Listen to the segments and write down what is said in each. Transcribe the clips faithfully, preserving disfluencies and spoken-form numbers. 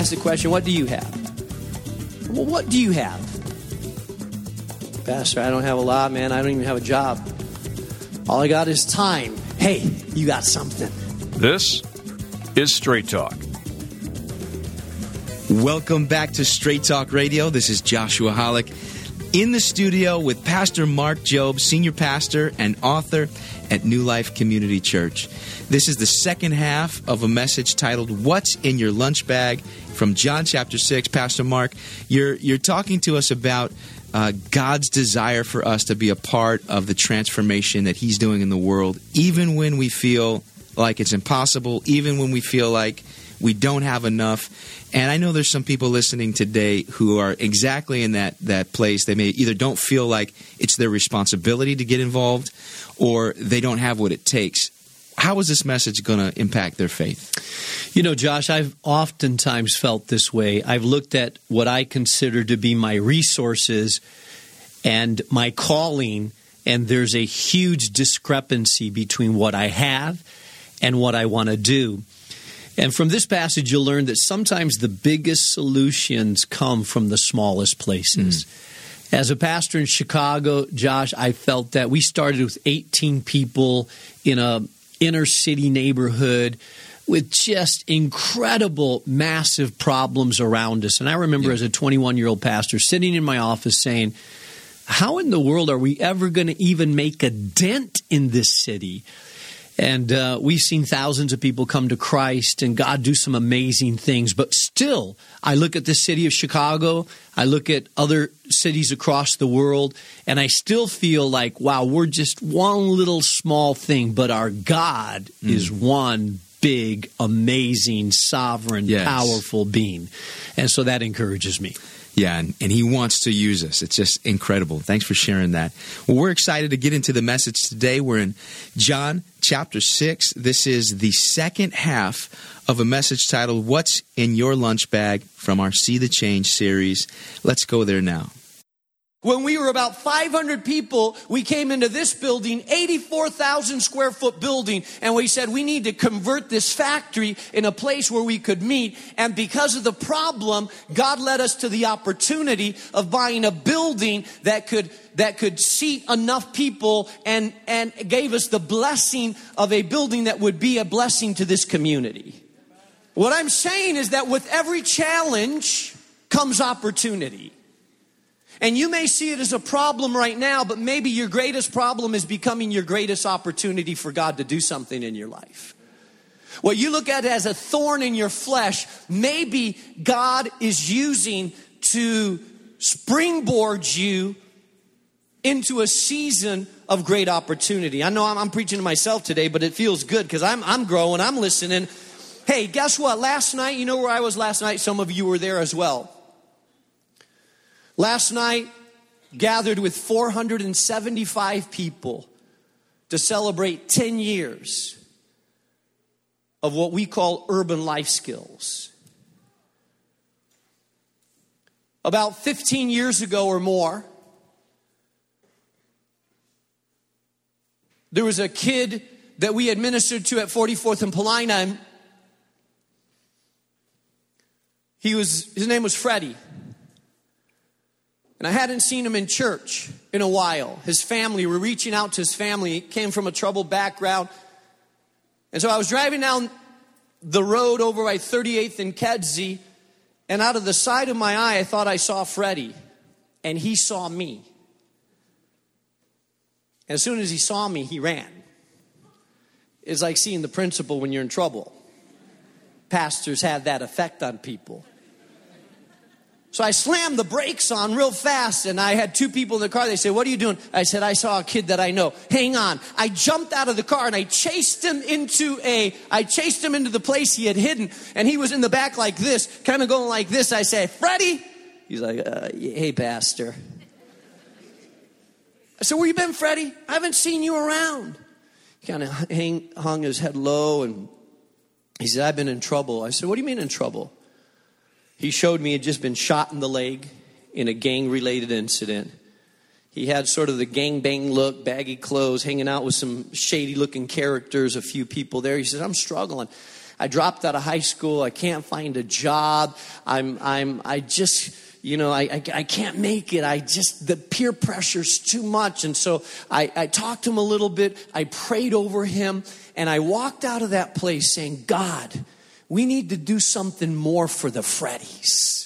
ask the question, what do you have? Well, what do you have? Pastor, I don't have a lot, man. I don't even have a job. All I got is time. Hey, you got something. This is Straight Talk. Welcome back to Straight Talk Radio. This is Joshua Hollick in the studio with Pastor Mark Jobe, senior pastor and author at New Life Community Church. This is the second half of a message titled, What's in Your Lunch Bag? From John chapter six. Pastor Mark, you're you're talking to us about uh, God's desire for us to be a part of the transformation that He's doing in the world, even when we feel like it's impossible, even when we feel like we don't have enough. And I know there's some people listening today who are exactly in that, that place. They may either don't feel like it's their responsibility to get involved, or they don't have what it takes. How is this message going to impact their faith? You know, Josh, I've oftentimes felt this way. I've looked at what I consider to be my resources and my calling, and there's a huge discrepancy between what I have and what I want to do. And from this passage, you'll learn that sometimes the biggest solutions come from the smallest places. Mm. As a pastor in Chicago, Josh, I felt that we started with eighteen people in a inner city neighborhood with just incredible, massive problems around us. And I remember yeah. as a twenty-one-year-old pastor sitting in my office saying, how in the world are we ever going to even make a dent in this city? And uh, we've seen thousands of people come to Christ and God do some amazing things. But still, I look at the city of Chicago, I look at other cities across the world, and I still feel like, wow, we're just one little small thing, but our God mm. is one big, amazing, sovereign, yes. powerful being. And so that encourages me. Yeah, and, and He wants to use us. It's just incredible. Thanks for sharing that. Well, we're excited to get into the message today. We're in John chapter six. This is the second half of a message titled, What's in Your Lunch Bag? From our See the Change series. Let's go there now. When we were about five hundred people, we came into this building, eighty-four thousand square foot building, and we said we need to convert this factory in a place where we could meet. And because of the problem, God led us to the opportunity of buying a building that could that could seat enough people, and, and gave us the blessing of a building that would be a blessing to this community. What I'm saying is that with every challenge comes opportunity. And you may see it as a problem right now, but maybe your greatest problem is becoming your greatest opportunity for God to do something in your life. What you look at as a thorn in your flesh, maybe God is using to springboard you into a season of great opportunity. I know I'm, I'm preaching to myself today, but it feels good because I'm, I'm growing, I'm listening. Hey, guess what? Last night, you know where I was last night? Some of you were there as well. Last night, gathered with four hundred seventy-five people to celebrate ten years of what we call urban life skills. About fifteen years ago or more, there was a kid that we had ministered to at forty-fourth and Paulina. He was, his name was Freddie. And I hadn't seen him in church in a while. His family, we're reaching out to his family. He came from a troubled background. And so I was driving down the road over by thirty-eighth and Kedzie, and out of the side of my eye, I thought I saw Freddie. And he saw me. And as soon as he saw me, he ran. It's like seeing the principal when you're in trouble. Pastors have that effect on people. So I slammed the brakes on real fast, and I had two people in the car. They said, what are you doing? I said, I saw a kid that I know. Hang on. I jumped out of the car, and I chased him into a, I chased him into the place he had hidden, and he was in the back like this, kind of going like this. I say, Freddie? He's like, uh, hey, Pastor. I said, where you been, Freddie? I haven't seen you around. He kind of hang, hung his head low, and he said, I've been in trouble. I said, what do you mean in trouble? He showed me he had just been shot in the leg in a gang-related incident. He had sort of the gangbang look, baggy clothes, hanging out with some shady-looking characters, a few people there. He said, I'm struggling. I dropped out of high school. I can't find a job. I'm, I'm, I just, you know, I, I, I can't make it. I just, the peer pressure's too much. And so I, I talked to him a little bit. I prayed over him, and I walked out of that place saying, God, we need to do something more for the Freddies.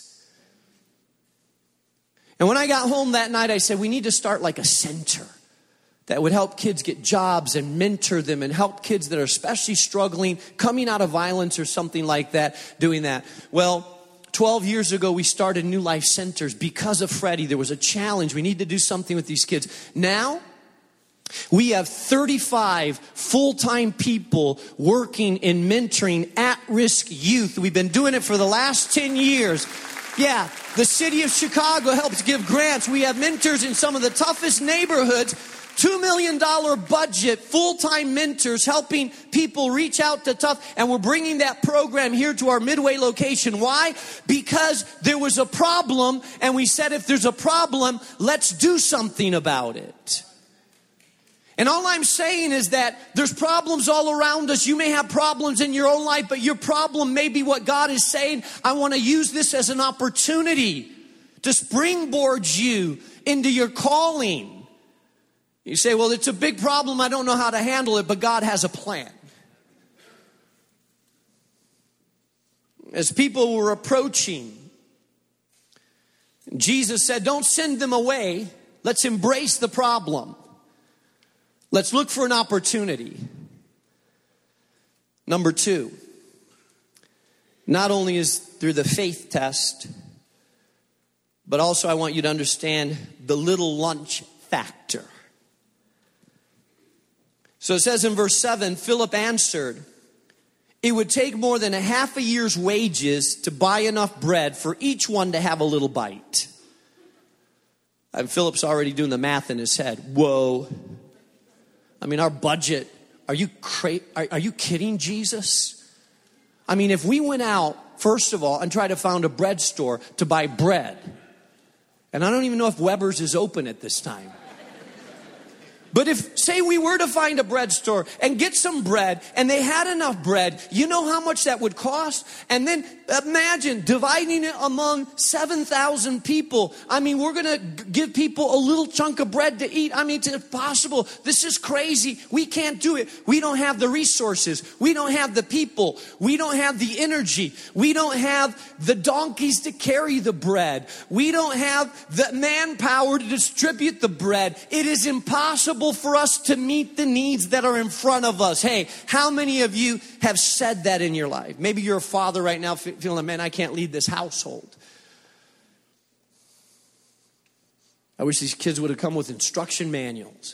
And when I got home that night, I said, we need to start like a center that would help kids get jobs and mentor them and help kids that are especially struggling, coming out of violence or something like that, doing that. Well, twelve years ago, we started New Life Centers because of Freddie. There was a challenge. We need to do something with these kids. Now, we have thirty-five full-time people working in mentoring at-risk youth. We've been doing it for the last ten years. Yeah, the city of Chicago helps give grants. We have mentors in some of the toughest neighborhoods. two million dollars budget, full-time mentors helping people reach out to tough. And we're bringing that program here to our Midway location. Why? Because there was a problem, and we said if there's a problem, let's do something about it. And all I'm saying is that there's problems all around us. You may have problems in your own life, but your problem may be what God is saying. I want to use this as an opportunity to springboard you into your calling. You say, well, it's a big problem. I don't know how to handle it, but God has a plan. As people were approaching, Jesus said, don't send them away. Let's embrace the problem. Let's look for an opportunity. Number two, not only is through the faith test, but also I want you to understand the little lunch factor. So it says in verse seven, Philip answered, it would take more than a half a year's wages to buy enough bread for each one to have a little bite. And Philip's already doing the math in his head. Whoa. I mean, our budget, are you cra- are, are you kidding, Jesus? I mean, if we went out, first of all, and tried to find a bread store to buy bread, and I don't even know if Weber's is open at this time. But if, say we were to find a bread store and get some bread, and they had enough bread, you know how much that would cost? And then imagine dividing it among seven thousand people. I mean, we're going to give people a little chunk of bread to eat. I mean, it's impossible. This is crazy. We can't do it. We don't have the resources. We don't have the people. We don't have the energy. We don't have the donkeys to carry the bread. We don't have the manpower to distribute the bread. It is impossible for us to meet the needs that are in front of us. Hey, how many of you have said that in your life? Maybe you're a father right now feeling, man, I can't lead this household. I wish these kids would have come with instruction manuals.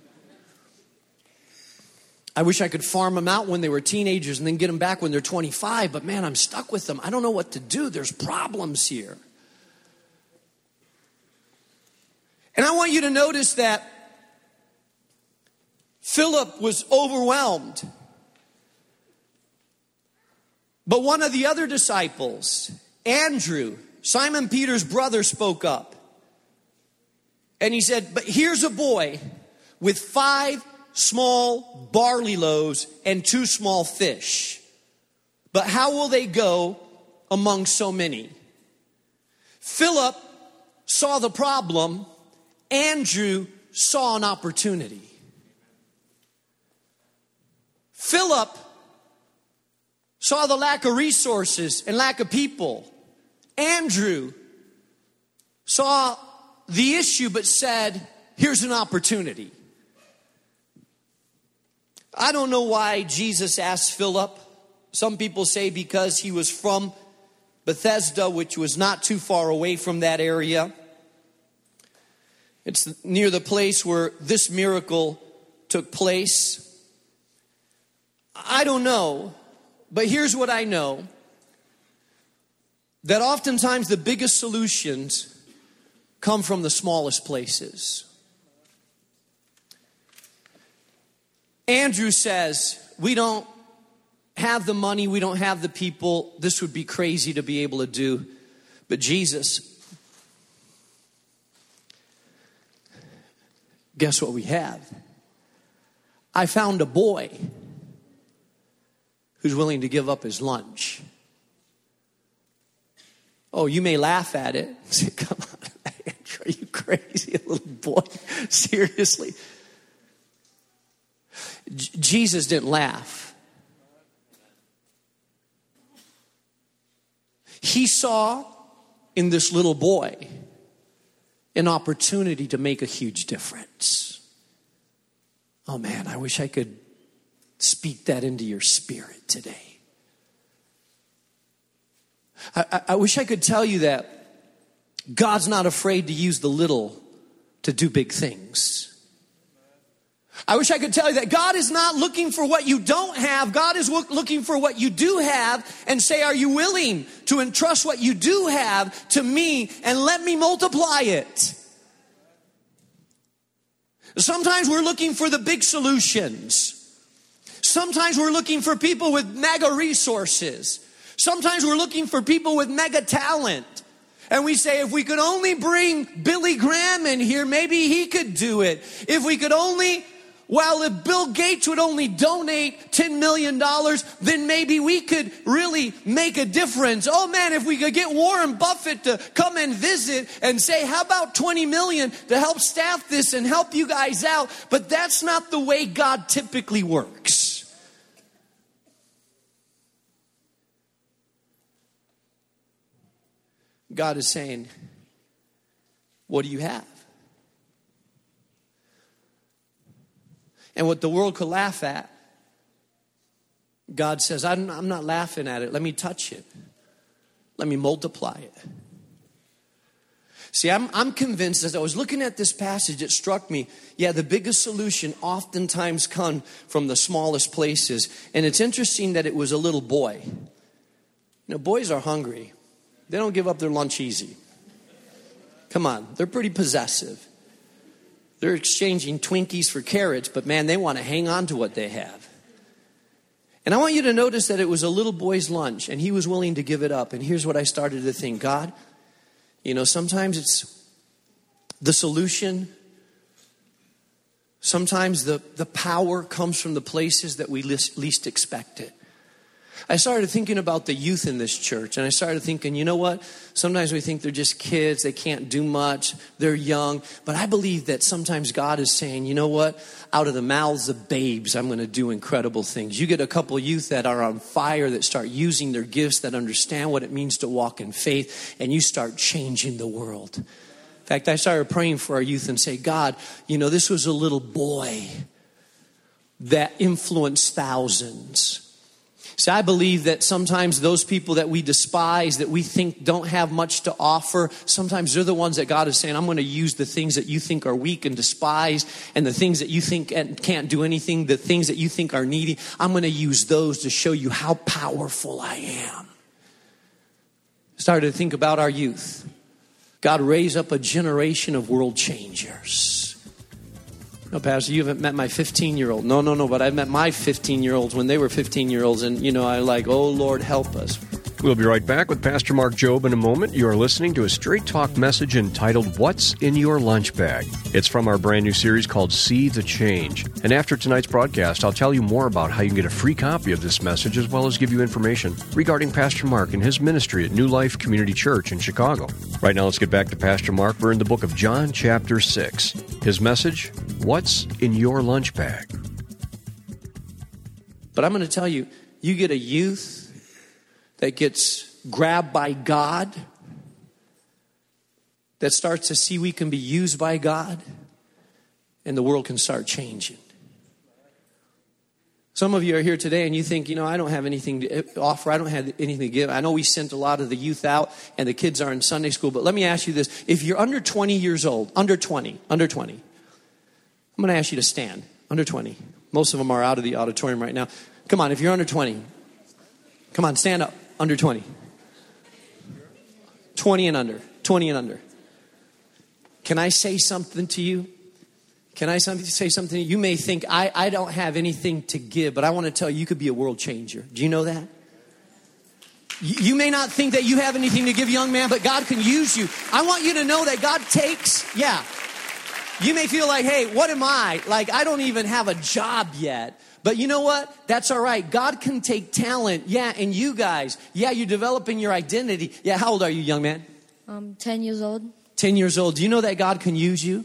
I wish I could farm them out when they were teenagers and then get them back when they're twenty-five. But man, I'm stuck with them. I don't know what to do. There's problems here. And I want you to notice that Philip was overwhelmed. But one of the other disciples, Andrew, Simon Peter's brother, spoke up. And he said, but here's a boy with five small barley loaves and two small fish. But how will they go among so many? Philip saw the problem. Andrew saw an opportunity. Philip saw the lack of resources and lack of people. Andrew saw the issue but said, here's an opportunity. I don't know why Jesus asked Philip. Some people say because he was from Bethesda, which was not too far away from that area. It's near the place where this miracle took place. I don't know, but here's what I know. That oftentimes the biggest solutions come from the smallest places. Andrew says, we don't have the money, we don't have the people. This would be crazy to be able to do. But Jesus, guess what we have? I found a boy who's willing to give up his lunch. Oh, you may laugh at it. Say, come on, Andrew, are you crazy, little boy? Seriously. J- Jesus didn't laugh. He saw in this little boy an opportunity to make a huge difference. Oh man, I wish I could speak that into your spirit today. I, I, I wish I could tell you that God's not afraid to use the little to do big things. I wish I could tell you that God is not looking for what you don't have. God is looking for what you do have and say, are you willing to entrust what you do have to me and let me multiply it? Sometimes we're looking for the big solutions. Sometimes we're looking for people with mega resources. Sometimes we're looking for people with mega talent. And we say, if we could only bring Billy Graham in here, maybe he could do it. If we could only, well, if Bill Gates would only donate ten million dollars, then maybe we could really make a difference. Oh man, if we could get Warren Buffett to come and visit and say, how about twenty million dollars to help staff this and help you guys out? But that's not the way God typically works. God is saying, what do you have? And what the world could laugh at, God says, I'm, I'm not laughing at it. Let me touch it. Let me multiply it. See, I'm, I'm convinced as I was looking at this passage, it struck me, yeah, the biggest solution oftentimes comes from the smallest places. And it's interesting that it was a little boy. You know, boys are hungry. They don't give up their lunch easy. Come on, they're pretty possessive. They're exchanging Twinkies for carrots, but man, they want to hang on to what they have. And I want you to notice that it was a little boy's lunch, and he was willing to give it up. And here's what I started to think. God, you know, sometimes it's the solution. Sometimes the, the power comes from the places that we least, least expect it. I started thinking about the youth in this church, and I started thinking, you know what? Sometimes we think they're just kids, they can't do much, they're young. But I believe that sometimes God is saying, you know what? Out of the mouths of babes, I'm going to do incredible things. You get a couple of youth that are on fire, that start using their gifts, that understand what it means to walk in faith, and you start changing the world. In fact, I started praying for our youth and say, God, you know, this was a little boy that influenced thousands. See, I believe that sometimes those people that we despise, that we think don't have much to offer, sometimes they're the ones that God is saying, I'm going to use the things that you think are weak and despised, and the things that you think can't do anything, the things that you think are needy, I'm going to use those to show you how powerful I am. Started to think about our youth. God raised up a generation of world changers. No, Pastor, you haven't met my fifteen-year-old. No, no, no, but I've met my fifteen-year-olds when they were fifteen-year-olds, and, you know, I like, oh, Lord, help us. We'll be right back with Pastor Mark Jobe in a moment. You are listening to a Straight Talk message entitled, What's in Your Lunch Bag? It's from our brand new series called See the Change. And after tonight's broadcast, I'll tell you more about how you can get a free copy of this message, as well as give you information regarding Pastor Mark and his ministry at New Life Community Church in Chicago. Right now, let's get back to Pastor Mark. We're in the book of John, chapter six. His message, What's in Your Lunch Bag? But I'm going to tell you, you get a youth that gets grabbed by God, that starts to see we can be used by God, and the world can start changing. Some of you are here today and you think, you know, I don't have anything to offer. I don't have anything to give. I know we sent a lot of the youth out and the kids are in Sunday school, but let me ask you this. If you're under twenty years old, under twenty, under twenty, I'm going to ask you to stand. Under twenty. Most of them are out of the auditorium right now. Come on, if you're under twenty, come on, stand up. Under twenty. twenty and under. twenty and under. Can I say something to you? Can I say something to you? You may think, I, I don't have anything to give, but I want to tell you, you could be a world changer. Do you know that? You may not think that you have anything to give, young man, but God can use you. I want you to know that God takes, yeah. You may feel like, hey, what am I? Like, I don't even have a job yet. But you know what? That's all right. God can take talent. Yeah, and you guys. Yeah, you're developing your identity. Yeah, how old are you, young man? Um, ten years old. ten years old. Do you know that God can use you?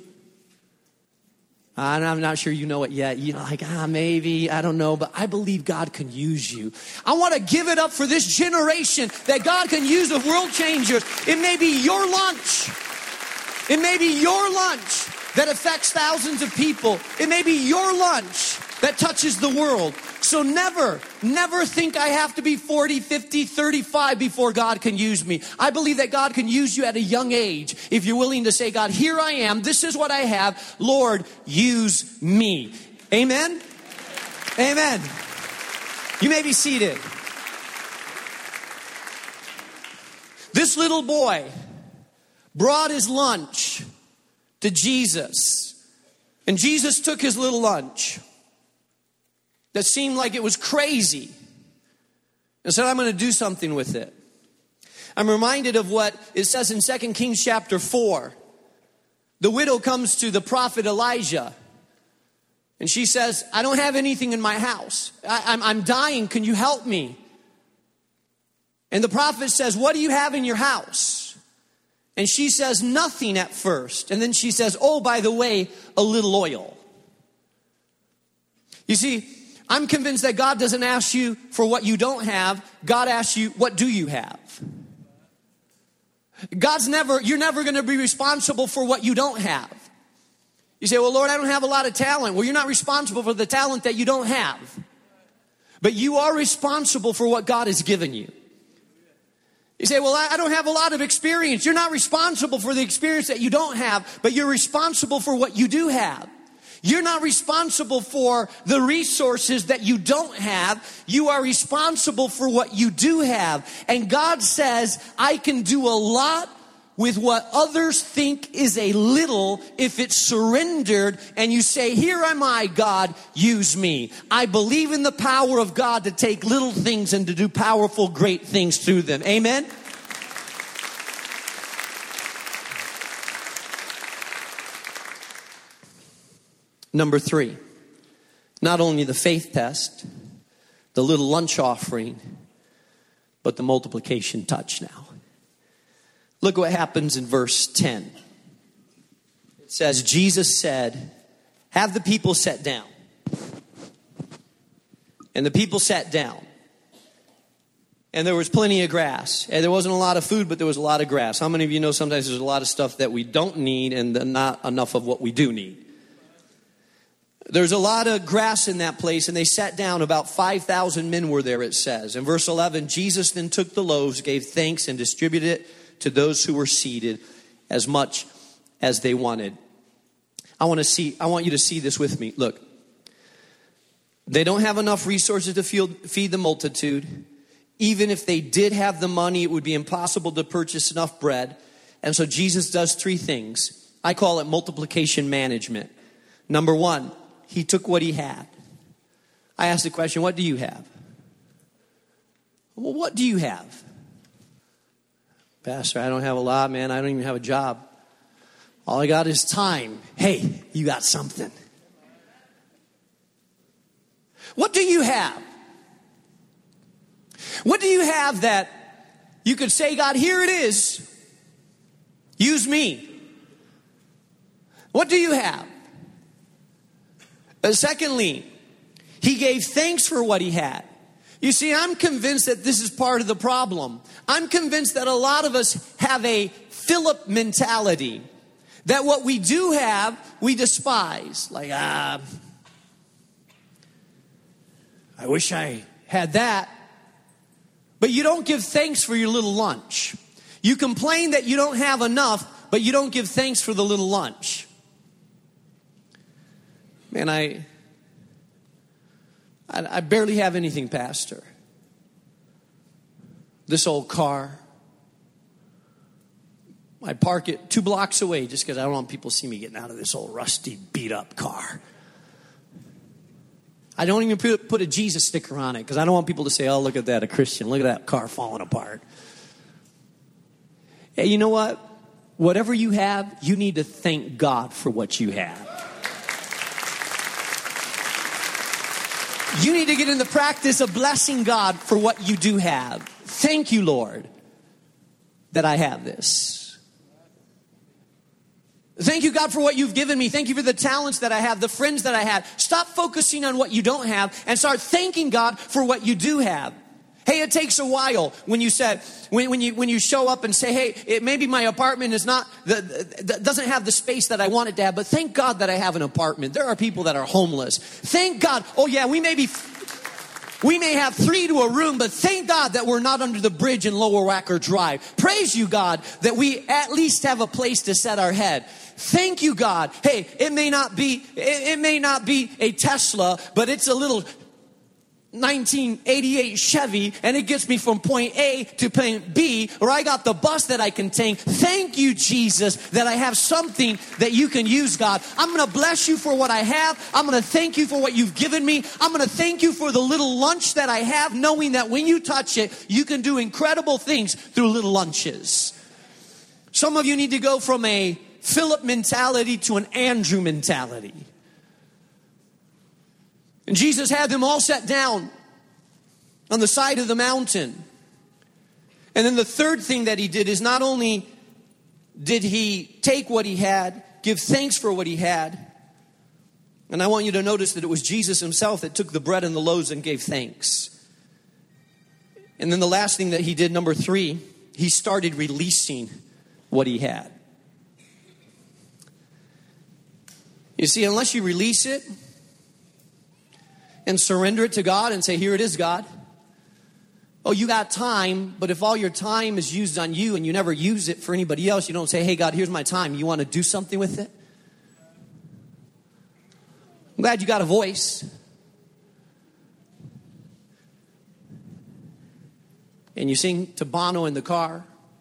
I'm not sure you know it yet. You're like, ah, maybe, I don't know, but I believe God can use you. I want to give it up for this generation that God can use the world changers. It may be your lunch. It may be your lunch that affects thousands of people. It may be your lunch that touches the world. So never, never think I have to be forty, fifty, thirty-five before God can use me. I believe that God can use you at a young age if you're willing to say, God, here I am. This is what I have. Lord, use me. Amen? Amen. You may be seated. This little boy brought his lunch to Jesus. And Jesus took his little lunch that seemed like it was crazy and said, I'm going to do something with it. I'm reminded of what it says in Second Kings chapter four. The widow comes to the prophet Elijah and she says, I don't have anything in my house. I, I'm, I'm dying. Can you help me? And the prophet says, what do you have in your house? And she says, nothing at first. And then she says, oh, by the way, a little oil. You see, I'm convinced that God doesn't ask you for what you don't have. God asks you, what do you have? God's never, you're never going to be responsible for what you don't have. You say, well, Lord, I don't have a lot of talent. Well, you're not responsible for the talent that you don't have. But you are responsible for what God has given you. You say, well, I don't have a lot of experience. You're not responsible for the experience that you don't have, but you're responsible for what you do have. You're not responsible for the resources that you don't have. You are responsible for what you do have. And God says, I can do a lot with what others think is a little if it's surrendered. And you say, here am I, God, use me. I believe in the power of God to take little things and to do powerful, great things through them. Amen? Number three, not only the faith test, the little lunch offering, but the multiplication touch now. Look what happens in verse ten. It says, Jesus said, have the people sit down. And the people sat down. And there was plenty of grass. And there wasn't a lot of food, but there was a lot of grass. How many of you know sometimes there's a lot of stuff that we don't need and not enough of what we do need? There's a lot of grass in that place, and they sat down. About five thousand men were there, it says. In verse eleven, Jesus then took the loaves, gave thanks, and distributed it to those who were seated as much as they wanted. I want to see, I want you to see this with me. Look, they don't have enough resources to feed the multitude. Even if they did have the money, it would be impossible to purchase enough bread. And so Jesus does three things. I call it multiplication management. Number one, he took what he had. I asked the question, what do you have? Well, what do you have? Pastor, I don't have a lot, man. I don't even have a job. All I got is time. Hey, you got something. What do you have? What do you have that you could say, God, here it is. Use me. What do you have? Uh, secondly, he gave thanks for what he had. You see, I'm convinced that this is part of the problem. I'm convinced that a lot of us have a Philip mentality. That what we do have, we despise. Like, ah, I wish I had that. But you don't give thanks for your little lunch. You complain that you don't have enough, but you don't give thanks for the little lunch. Man, I, I, I barely have anything, Pastor. This old car. I park it two blocks away just because I don't want people to see me getting out of this old rusty, beat-up car. I don't even put, put a Jesus sticker on it because I don't want people to say, oh, look at that, a Christian. Look at that car falling apart. Hey, you know what? Whatever you have, you need to thank God for what you have. You need to get in the practice of blessing God for what you do have. Thank you, Lord, that I have this. Thank you, God, for what you've given me. Thank you for the talents that I have, the friends that I have. Stop focusing on what you don't have and start thanking God for what you do have. Hey, it takes a while when you said, when, when you when you show up and say, hey, it, maybe my apartment is not, the, the, doesn't have the space that I want it to have, but thank God that I have an apartment. There are people that are homeless. Thank God. Oh yeah, we may be, we may have three to a room, but thank God that we're not under the bridge in Lower Wacker Drive. Praise you, God, that we at least have a place to set our head. Thank you, God. Hey, it may not be, it, it may not be a Tesla, but it's a little nineteen eighty-eight Chevy, and it gets me from point A to point B, or I got the bus that I can take. Thank you, Jesus, that I have something that you can use, God. I'm going to bless you for what I have. I'm going to thank you for what you've given me. I'm going to thank you for the little lunch that I have, knowing that when you touch it, you can do incredible things through little lunches. Some of you need to go from a Philip mentality to an Andrew mentality. And Jesus had them all set down on the side of the mountain. And then the third thing that he did is not only did he take what he had, give thanks for what he had. And I want you to notice that it was Jesus himself that took the bread and the loaves and gave thanks. And then the last thing that he did, number three, he started releasing what he had. You see, unless you release it and surrender it to God and say, here it is, God. Oh, you got time, but if all your time is used on you and you never use it for anybody else, you don't say, hey, God, here's my time. You want to do something with it? I'm glad you got a voice. And you sing to Bono in the car.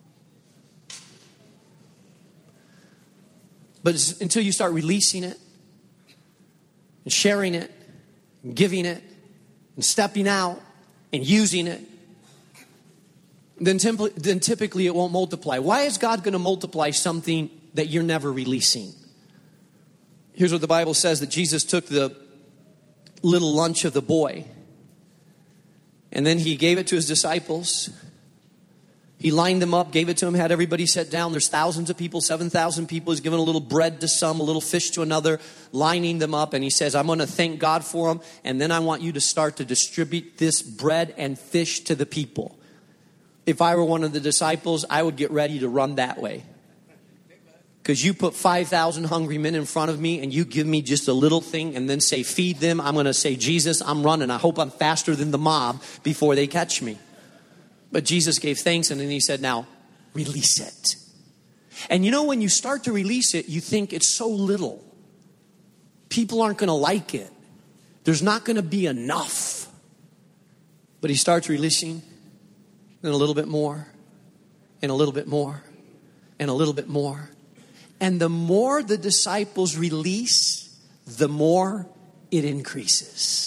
But it's until you start releasing it and sharing it, and giving it, and stepping out, and using it, then, temp- then typically it won't multiply. Why is God going to multiply something that you're never releasing? Here's what the Bible says, that Jesus took the little lunch of the boy, and then he gave it to his disciples. He lined them up, gave it to them, had everybody sit down. There's thousands of people, seven thousand people. He's given a little bread to some, a little fish to another, lining them up. And he says, I'm going to thank God for them. And then I want you to start to distribute this bread and fish to the people. If I were one of the disciples, I would get ready to run that way. Because you put five thousand hungry men in front of me and you give me just a little thing and then say, feed them. I'm going to say, Jesus, I'm running. I hope I'm faster than the mob before they catch me. But Jesus gave thanks, and then he said, now, release it. And you know, when you start to release it, you think it's so little. People aren't going to like it. There's not going to be enough. But he starts releasing, and a little bit more, and a little bit more, and a little bit more. And the more the disciples release, the more it increases.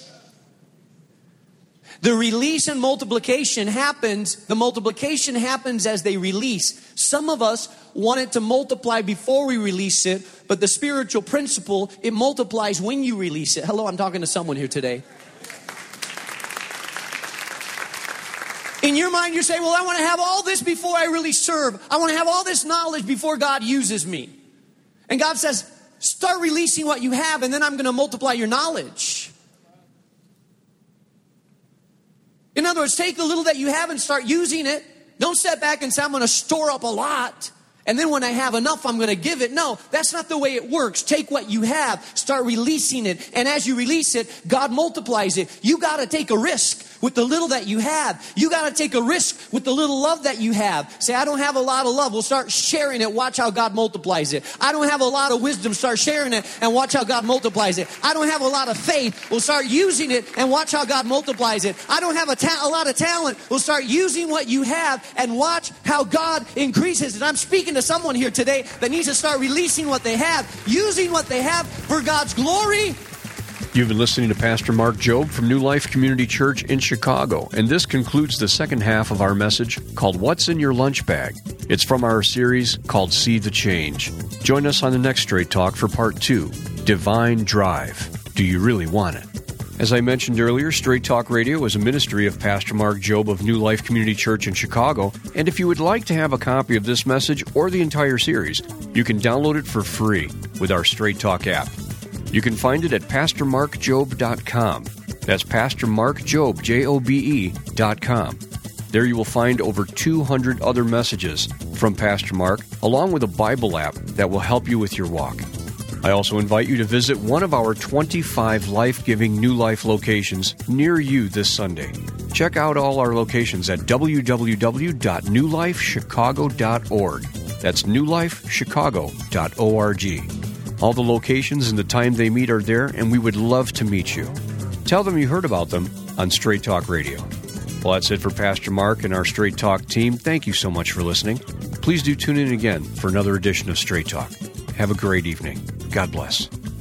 The release and multiplication happens, the multiplication happens as they release. Some of us want it to multiply before we release it, but the spiritual principle, it multiplies when you release it. Hello, I'm talking to someone here today. In your mind, you're saying, well, I want to have all this before I really serve. I want to have all this knowledge before God uses me. And God says, start releasing what you have, and then I'm going to multiply your knowledge. In other words, take the little that you have and start using it. Don't step back and say, I'm going to store up a lot, and then when I have enough, I'm going to give it. No, that's not the way it works. Take what you have, start releasing it. And as you release it, God multiplies it. You got to take a risk with the little that you have. You got to take a risk with the little love that you have. Say, I don't have a lot of love. We'll start sharing it. Watch how God multiplies it. I don't have a lot of wisdom. Start sharing it and watch how God multiplies it. I don't have a lot of faith. We'll start using it and watch how God multiplies it. I don't have a, ta- a lot of talent. We'll start using what you have and watch how God increases. And I'm speaking to someone here today that needs to start releasing what they have, using what they have for God's glory. You've been listening to Pastor Mark Jobe from New Life Community Church in Chicago, and this concludes the second half of our message called What's in Your Lunch Bag? It's from our series called See the Change. Join us on the next Straight Talk for part two, Divine Drive. Do you really want it? As I mentioned earlier, Straight Talk Radio is a ministry of Pastor Mark Jobe of New Life Community Church in Chicago, and if you would like to have a copy of this message or the entire series, you can download it for free with our Straight Talk app. You can find it at pastor mark jobe dot com. That's pastor mark jobe, J O B E, dot com. There you will find over two hundred other messages from Pastor Mark, along with a Bible app that will help you with your walk. I also invite you to visit one of our twenty-five life-giving New Life locations near you this Sunday. Check out all our locations at w w w dot new life chicago dot org. That's new life chicago dot org. All the locations and the time they meet are there, and we would love to meet you. Tell them you heard about them on Straight Talk Radio. Well, that's it for Pastor Mark and our Straight Talk team. Thank you so much for listening. Please do tune in again for another edition of Straight Talk. Have a great evening. God bless.